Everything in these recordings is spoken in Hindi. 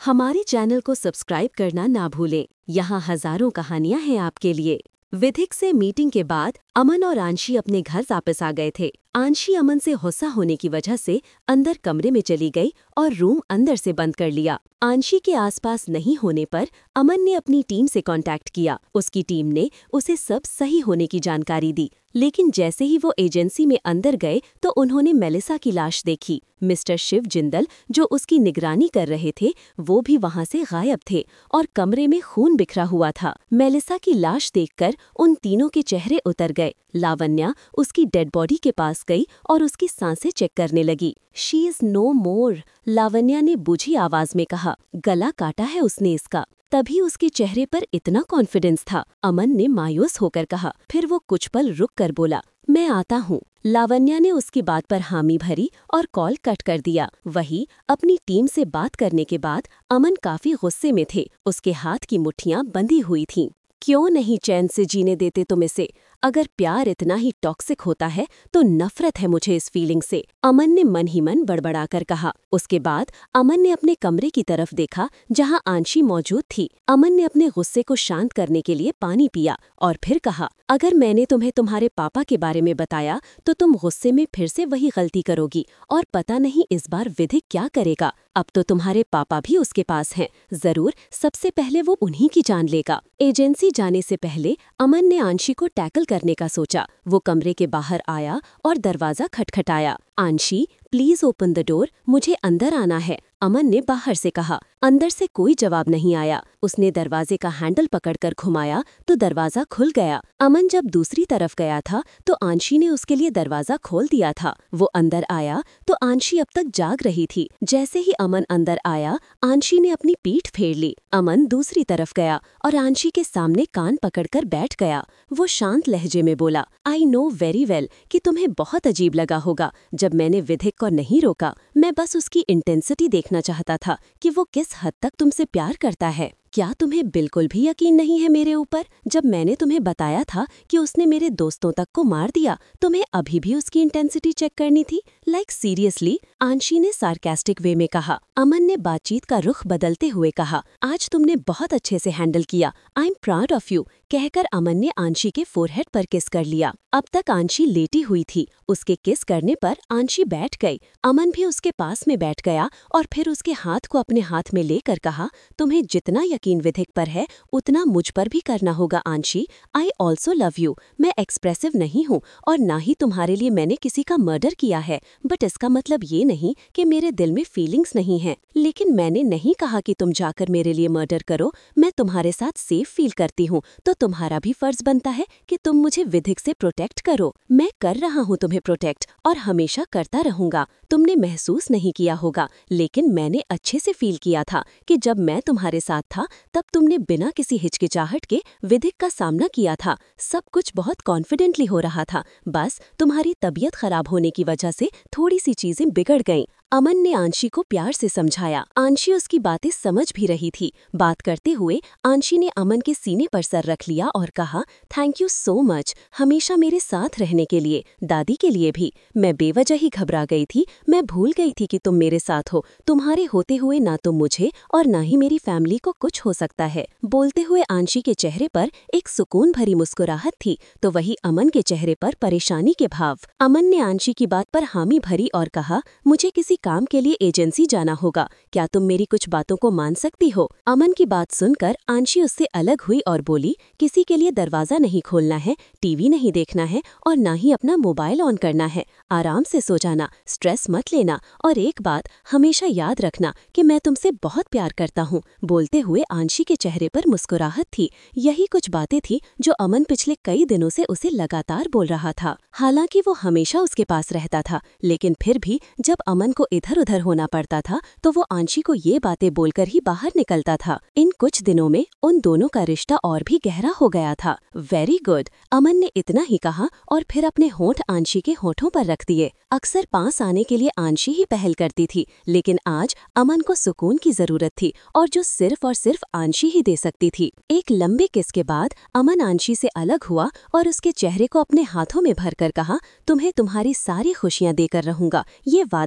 हमारे चैनल को सब्सक्राइब करना ना भूलें। यहाँ हजारों कहानियां हैं आपके लिए। विधिक से मीटिंग के बाद अमन और आंशी अपने घर वापस आ गए थे। आंशी अमन से गुस्सा होने की वजह से अंदर कमरे में चली गई और रूम अंदर से बंद कर लिया। आंशी के आसपास नहीं होने पर अमन ने अपनी टीम से कांटेक्ट किया। उसकी टीम ने उसे सब सही होने की जानकारी दी, लेकिन जैसे ही वो एजेंसी में अंदर गए तो उन्होंने मेलिसा की लाश देखी। मिस्टर शिव जिंदल जो उसकी निगरानी कर रहे थे वो भी वहां से गायब थे और कमरे में खून बिखरा हुआ था। मेलिसा की लाश देखकर उन तीनों के चेहरे उतर गए। लावण्या उसकी डेड बॉडी के पास गई और उसकी सांसें चेक करने लगी। She is no more, Lavanya ने बुझी आवाज में कहा। गला काटा है उसने इसका। तभी उसके चेहरे पर इतना कॉन्फिडेंस था। अमन ने मायूस होकर कहा। फिर वो कुछ पल रुक कर बोला, मैं आता हूँ। लावण्या ने उसकी बात पर हामी भरी और कॉल कट कर दिया। वही अपनी टीम से बात करने के बाद अमन काफी गुस्से में थे। उसके हाथ की मुट्ठियां बंधी हुई थीं। क्यों नहीं चैन से जीने देते तुम इसे? अगर प्यार इतना ही टॉक्सिक होता है तो नफरत है मुझे इस फीलिंग से, अमन ने मन ही मन बड़बड़ाकर कहा। उसके बाद अमन ने अपने कमरे की तरफ देखा जहां आंशी मौजूद थी। अमन ने अपने गुस्से को शांत करने के लिए पानी पिया और फिर कहा, अगर मैंने तुम्हें तुम्हारे पापा के बारे में बताया तो तुम गुस्से में फिर से वही गलती करोगी और पता नहीं इस बार विधिक क्या करेगा। अब तो तुम्हारे पापा भी उसके पास हैं, जरूर सबसे पहले वो उन्हीं की जान लेगा। एजेंसी जाने से पहले अमन ने आंशी को टैकल करने का सोचा। वो कमरे के बाहर आया और दरवाजा खटखटाया। Anshi, please open the door, मुझे अंदर आना है, अमन ने बाहर से कहा। अंदर से कोई जवाब नहीं आया। उसने दरवाजे का हैंडल पकड़कर घुमाया तो दरवाजा खुल गया। अमन जब दूसरी तरफ गया था तो आंशी ने उसके लिए दरवाजा खोल दिया था। वो अंदर आया तो आंशी अब तक जाग रही थी। जैसे ही अमन अंदर आया, आंशी ने अपनी पीठ फेर ली। अमन दूसरी तरफ गया और आंशी के सामने कान पकड़कर बैठ गया। वो शांत लहजे में बोला, आई नो वेरी वेल कि तुम्हें बहुत अजीब लगा होगा जब मैंने विधिक को नहीं रोका। मैं बस उसकी इंटेंसिटी देखना चाहता था कि वो किस हद तक तुमसे प्यार करता है। क्या तुम्हें बिल्कुल भी यकीन नहीं है मेरे ऊपर? जब मैंने तुम्हें बताया था कि उसने मेरे दोस्तों तक को मार दिया, तुम्हें अभी भी उसकी इंटेंसिटी चेक करनी थी? लाइक सीरियसली, आंशी ने सार्कास्टिक वे में कहा। अमन ने बातचीत का रुख बदलते हुए कहा, आज तुमने बहुत अच्छे से हैंडल किया, I am proud of you, कहकर अमन ने आंशी के फोरहेड पर किस कर लिया। अब तक आंशी लेटी हुई थी। उसके किस करने पर आंशी बैठ गई। अमन भी उसके पास में बैठ गया और फिर उसके हाथ को अपने हाथ में लेकर कहा, तुम्हें जितना यकीन विधिक पर है उतना मुझ पर भी करना होगा Anshi. I also love you. मैं एक्सप्रेसिव नहीं हूँ और ना ही तुम्हारे लिए मैंने किसी का मर्डर किया है, बट इसका मतलब ये नहीं कि मेरे दिल में फीलिंग्स नहीं हैं। लेकिन मैंने नहीं कहा कि तुम जाकर मेरे लिए मर्डर करो। मैं तुम्हारे साथ सेफ फील करती हूँ तो तुम्हारा भी फर्ज बनता है कि तुम मुझे विधिक से प्रोटेक्ट करो। मैं कर रहा हूँ तुम्हें प्रोटेक्ट और हमेशा करता रहूंगा। तुमने महसूस नहीं किया होगा, लेकिन मैंने अच्छे से फील किया था कि जब मैं तुम्हारे साथ था तब तुमने बिना किसी हिचकिचाहट के विधिक का सामना किया था। सब कुछ बहुत कॉन्फिडेंटली हो रहा था, बस तुम्हारी तबीयत खराब होने की वजह से थोड़ी सी चीजें बिगड़ गईं। अमन ने आंशी को प्यार से समझाया। आंशी उसकी बातें समझ भी रही थी। बात करते हुए आंशी ने अमन के सीने पर सर रख लिया और कहा, थैंक यू सो मच, हमेशा मेरे साथ रहने के लिए, दादी के लिए भी। मैं बेवजह ही घबरा गई थी। मैं भूल गई थी कि तुम मेरे साथ हो। तुम्हारे होते हुए ना तो मुझे और ना ही मेरी फैमिली को कुछ हो सकता है। बोलते हुए आंशी के चेहरे पर एक सुकून भरी मुस्कुराहट थी तो वही अमन के चेहरे पर परेशानी के भाव। अमन ने आंशी की बात पर हामी भरी और कहा, मुझे किसी काम के लिए एजेंसी जाना होगा, क्या तुम मेरी कुछ बातों को मान सकती हो? अमन की बात सुनकर आंशी उससे अलग हुई और बोली, किसी के लिए दरवाजा नहीं खोलना है, टीवी नहीं देखना है और ना ही अपना मोबाइल ऑन करना है। आराम से सो जाना, स्ट्रेस मत लेना और एक बात हमेशा याद रखना कि मैं तुमसे बहुत प्यार करता हूँ। बोलते हुए आंशी के चेहरे पर मुस्कुराहट थी। यही कुछ बातें थी जो अमन पिछले कई दिनों से उसे लगातार बोल रहा था। हालांकि वो हमेशा उसके पास रहता था, लेकिन फिर भी जब अमन को इधर उधर होना पड़ता था तो वो आंशी को ये बातें बोलकर ही बाहर निकलता था। इन कुछ दिनों में उन दोनों का रिश्ता और भी गहरा हो गया था। वेरी गुड, अमन ने इतना ही कहा और फिर अपने होंठ आंशी के होठों पर रख दिए। अक्सर पास आने के लिए आंशी ही पहल करती थी, लेकिन आज अमन को सुकून की जरूरत थी और जो सिर्फ और सिर्फ आंशी ही दे सकती थी। एक लंबे किस के बाद अमन आंशी से अलग हुआ और उसके चेहरे को अपने हाथों में भरकर कहा, तुम्हें तुम्हारी सारी खुशियां देकर रहूंगा, ये वादा है मेरा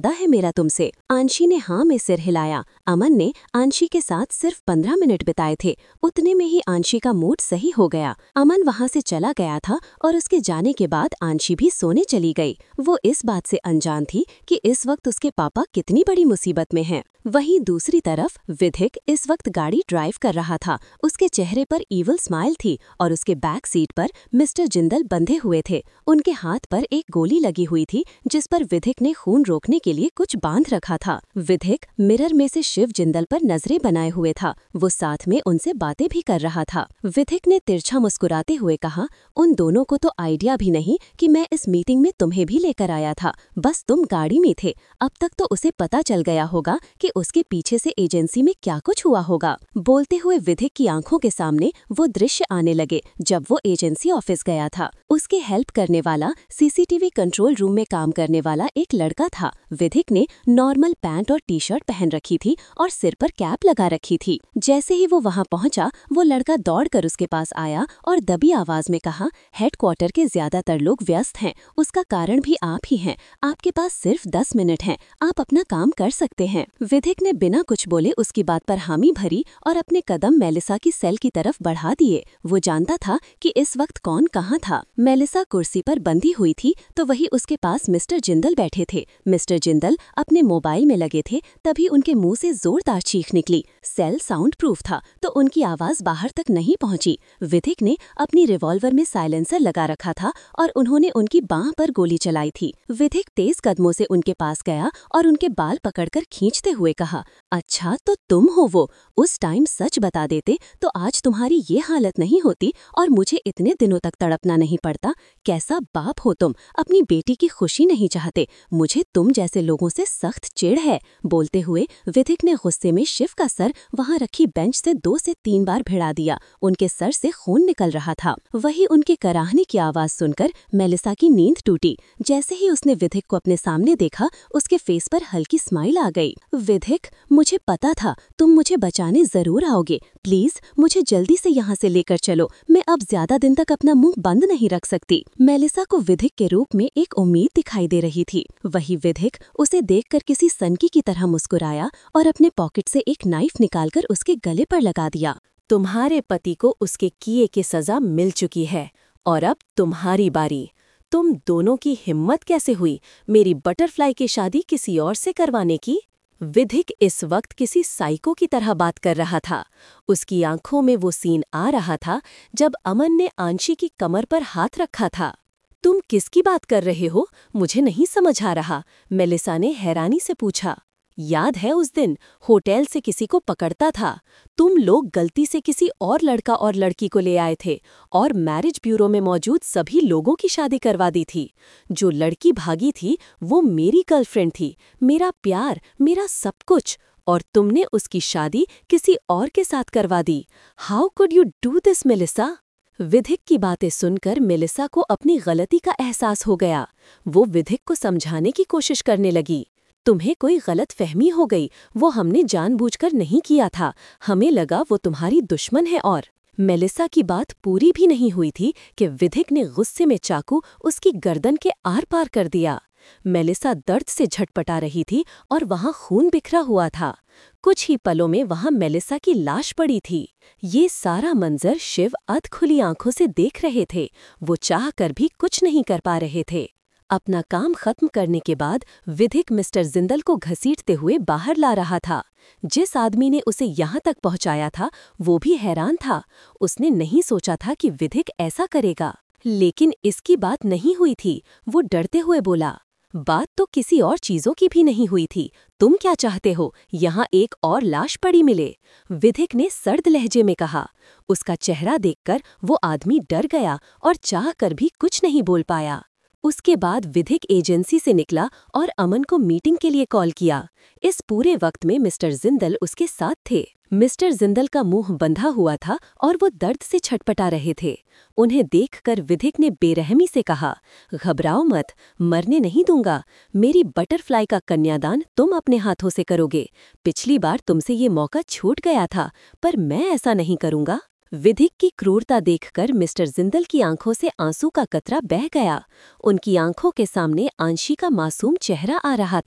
क्या तुमसे? आंशी ने हाँ में सिर हिलाया। अमन ने आंशी के साथ सिर्फ 15 मिनट बिताए थे। उतने में ही आंशी का मूड सही हो गया। अमन वहाँ से चला गया था और उसके जाने के बाद आंशी भी सोने चली गई। वो इस बात से अनजान थी कि इस वक्त उसके पापा कितनी बड़ी मुसीबत में हैं। वहीं दूसरी तरफ विधिक इस वक्त गाड़ी ड्राइव कर रहा था। उसके चेहरे पर ईविल स्माइल थी और उसके बैक सीट पर मिस्टर जिंदल बंधे हुए थे। उनके हाथ पर एक गोली लगी हुई थी जिस पर विधिक ने खून रोकने के लिए कुछ बांध रखा था। विधिक मिरर में से शिव जिंदल पर नजरें बनाए हुए था। वो साथ में उनसे बातें भी कर रहा था। विधिक ने तिरछा मुस्कुराते हुए कहा, उन दोनों को तो आइडिया भी नहीं कि मैं इस मीटिंग में तुम्हें भी लेकर आया था। बस तुम गाड़ी में थे। अब तक तो उसे पता चल गया होगा कि उसके पीछे से एजेंसी में क्या कुछ हुआ होगा। बोलते हुए विधिक की आंखों के सामने वो दृश्य आने लगे जब वो एजेंसी ऑफिस गया था। उसके हेल्प करने वाला सीसीटीवी कंट्रोल रूम में काम करने वाला एक लड़का था। विधिक ने नॉर्मल पैंट और टी शर्ट पहन रखी थी और सिर पर कैप लगा रखी थी। जैसे ही वो वहाँ पहुंचा, वो लड़का दौड़कर उसके पास आया और दबी आवाज में कहा, हेडक्वार्टर के ज्यादातर लोग व्यस्त हैं, उसका कारण भी आप ही हैं। आपके पास सिर्फ 10 मिनट हैं, आप अपना काम कर सकते हैं। विधिक ने बिना कुछ बोले उसकी बात पर हामी भरी और अपने कदम मेलिसा की सेल की तरफ बढ़ा दिए। वो जानता था कि इस वक्त कौन कहाँ था। मेलिसा कुर्सी पर बंधी हुई थी तो वही उसके पास मिस्टर जिंदल बैठे थे। मिस्टर जिंदल अपने मोबाइल में लगे थे, तभी उनके मुंह से जोरदार चीख निकली। सेल साउंड प्रूफ था तो उनकी आवाज बाहर तक नहीं पहुंची। विधिक ने अपनी रिवॉल्वर में साइलेंसर लगा रखा था और उन्होंने उनकी बांह पर गोली चलाई थी। विधिक तेज कदमों से उनके पास गया और उनके बाल पकड़कर खींचते हुए कहा, अच्छा तो तुम हो वो। उस टाइम सच बता देते तो आज तुम्हारी ये हालत नहीं होती और मुझे इतने दिनों तक तड़पना नहीं पड़ता। कैसा बाप हो तुम, अपनी बेटी की खुशी नहीं चाहते। मुझे तुम जैसे लोगों से सख्त चिढ़ है। बोलते हुए विधिक ने गुस्से में शिव का सर वहां रखी बेंच से 2 से 3 बार भिड़ा दिया। उनके सर से खून निकल रहा था। वही उनके कराहने की आवाज सुनकर मेलिसा की नींद टूटी। जैसे ही उसने विधिक को अपने सामने देखा, उसके फेस पर हल्की स्माइल आ गई। विधिक, मुझे पता था तुम मुझे बचाने जरूर आओगे। प्लीज मुझे जल्दी से यहाँ से लेकर चलो। मैं अब ज्यादा दिन तक अपना मुंह बंद नहीं रख सकती। मेलिसा को विधिक के रूप में एक उम्मीद दिखाई दे रही थी। वही विधिक उसे देखकर किसी सनकी की तरह मुस्कुराया और अपने पॉकेट से एक नाइफ निकालकर उसके गले पर लगा दिया। तुम्हारे पति को उसके किए की सजा मिल चुकी है और अब तुम्हारी बारी। तुम दोनों की हिम्मत कैसे हुई मेरी बटरफ्लाई की शादी किसी और से करवाने की? विधिक इस वक्त किसी साइको की तरह बात कर रहा था। उसकी आंखों में वो सीन आ रहा था जब अमन ने आंशी की कमर पर हाथ रखा था। तुम किसकी बात कर रहे हो? मुझे नहीं समझ आ रहा, मेलिसा ने हैरानी से पूछा। याद है उस दिन होटल से किसी को पकड़ता था? तुम लोग गलती से किसी और लड़का और लड़की को ले आए थे और मैरिज ब्यूरो में मौजूद सभी लोगों की शादी करवा दी थी। जो लड़की भागी थी वो मेरी गर्लफ्रेंड थी, मेरा प्यार, मेरा सब कुछ, और तुमने उसकी शादी किसी और के साथ करवा दी। How could you do this Melissa? Vidhik की बातें सुनकर मेलिसा को अपनी गलती का एहसास हो गया। वो विधिक को समझाने की कोशिश करने लगी। तुम्हें कोई गलत फहमी हो गई, वो हमने जानबूझकर नहीं किया था। हमें लगा वो तुम्हारी दुश्मन है। और मेलिसा की बात पूरी भी नहीं हुई थी कि विधिक ने गुस्से में चाकू उसकी गर्दन के आर पार कर दिया। मेलिसा दर्द से झटपटा रही थी और वहां खून बिखरा हुआ था। कुछ ही पलों में वहां मेलिसा की लाश पड़ी थी। ये सारा मंजर शिव अधखुली आंखों से देख रहे थे। वो चाह कर भी कुछ नहीं कर पा रहे थे। अपना काम खत्म करने के बाद विधिक मिस्टर जिंदल को घसीटते हुए बाहर ला रहा था। जिस आदमी ने उसे यहाँ तक पहुँचाया था वो भी हैरान था। उसने नहीं सोचा था कि विधिक ऐसा करेगा। लेकिन इसकी बात नहीं हुई थी। वो डरते हुए बोला, बात तो किसी और चीजों की भी नहीं हुई थी। तुम क्या चाहते हो यहाँ एक और लाश पड़ी मिले? विधिक ने सर्द लहजे में कहा। उसका चेहरा देखकर वो आदमी डर गया और चाह कर भी कुछ नहीं बोल पाया। उसके बाद विधिक एजेंसी से निकला और अमन को मीटिंग के लिए कॉल किया। इस पूरे वक्त में मिस्टर जिंदल उसके साथ थे। मिस्टर जिंदल का मुंह बंधा हुआ था और वो दर्द से छटपटा रहे थे। उन्हें देखकर विधिक ने बेरहमी से कहा, घबराओ मत, मरने नहीं दूंगा। मेरी बटरफ्लाई का कन्यादान तुम अपने हाथों से करोगे। पिछली बार तुमसे ये मौका छूट गया था, पर मैं ऐसा नहीं करूंगा। विधिक की क्रूरता देखकर मिस्टर जिंदल की आंखों से आंसू का कतरा बह गया। उनकी आंखों के सामने आंशी का मासूम चेहरा आ रहा था।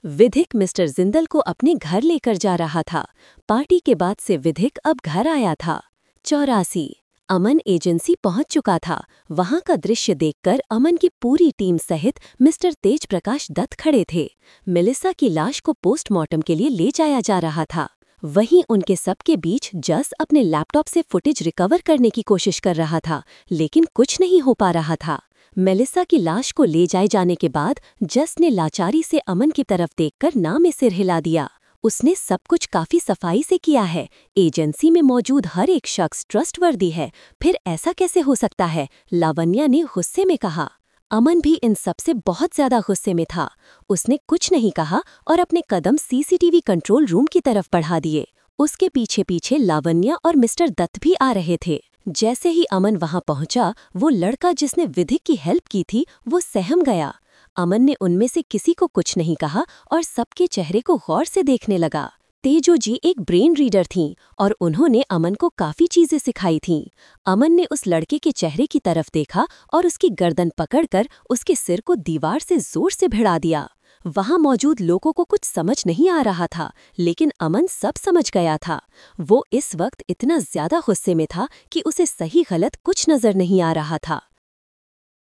विधिक मिस्टर जिंदल को अपने घर लेकर जा रहा था। पार्टी के बाद से विधिक अब घर आया था। 84। अमन एजेंसी पहुंच चुका था। वहां का दृश्य देखकर अमन की पूरी टीम सहित मिस्टर तेज प्रकाश दत्त खड़े थे। मेलिसा की लाश को पोस्टमार्टम के लिए ले जाया जा रहा था। वहीं उनके सबके बीच जस अपने लैपटॉप से फुटेज रिकवर करने की कोशिश कर रहा था, लेकिन कुछ नहीं हो पा रहा था। मेलिसा की लाश को ले जाए जाने के बाद जस ने लाचारी से अमन की तरफ देखकर ना में सिर हिला दिया। उसने सब कुछ काफी सफाई से किया है। एजेंसी में मौजूद हर एक शख्स ट्रस्टवर्दी है, फिर ऐसा कैसे हो सकता है? लावण्या ने गुस्से में कहा। अमन भी इन सब से बहुत ज्यादा गुस्से में था। उसने कुछ नहीं कहा और अपने कदम सीसीटीवी कंट्रोल रूम की तरफ बढ़ा दिए। उसके पीछे पीछे लावण्या और मिस्टर दत्त भी आ रहे थे। जैसे ही अमन वहां पहुंचा, वो लड़का जिसने विधिक की हेल्प की थी वो सहम गया। अमन ने उनमें से किसी को कुछ नहीं कहा और सबके चेहरे को गौर से देखने लगा। तेजो जी एक ब्रेन रीडर थीं और उन्होंने अमन को काफी चीजें सिखाई थीं। अमन ने उस लड़के के चेहरे की तरफ देखा और उसकी गर्दन पकड़कर उसके सिर को दीवार से जोर से भिड़ा दिया। वहां मौजूद लोगों को कुछ समझ नहीं आ रहा था, लेकिन अमन सब समझ गया था। वो इस वक्त इतना ज्यादा गुस्से में था कि उसे सही गलत कुछ नजर नहीं आ रहा था।